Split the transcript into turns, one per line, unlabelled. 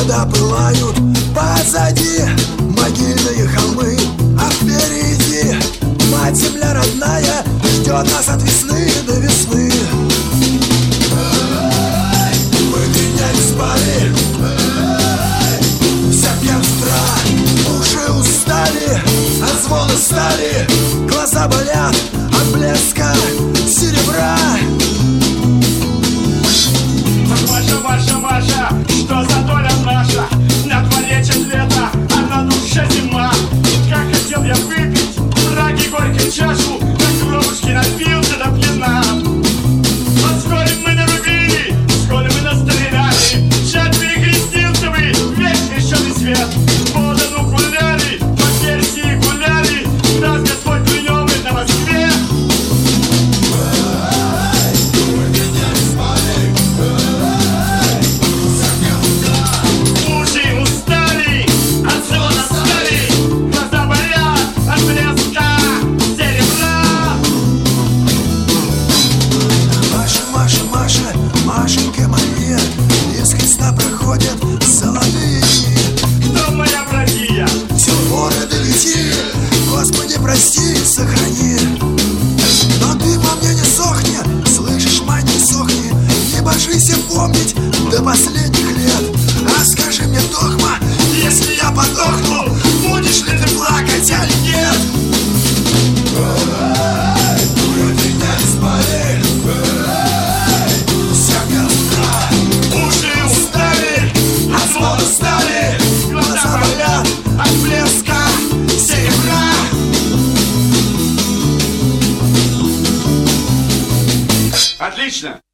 года пылают, позади могильные холмы, а впереди мать земля родная ждет нас от весны до весны. Мы 3 дня не спали, вся пьянства, уши устали, от звона стали, глаза болят от блеска серебра.
Маша, Маша, что за доля наша? На дворе лето, а на душе зима. Как хотел я выпить враги горькой чашу, на кровушке напился до пьяна. А вскоре мы нарубили, вскоре мы настреляли. Шаг перекрестился вы, весь крещеный свет. Подану гуляли, по Персии гуляли, нас Господь приемлет на Москве.
Машенька моя, из Христа проходят золотые дни.
Кто моя братья?
Все города лети, Господи, прости, сохрани. Но ты по мне не сохни, слышишь, мать, не сохни. Не божися помнить до последних лет. А скажи мне, Тохма, если я подохну, будешь ли ты плакать, али нет? Глаза болят от блеска серебра.
Отлично!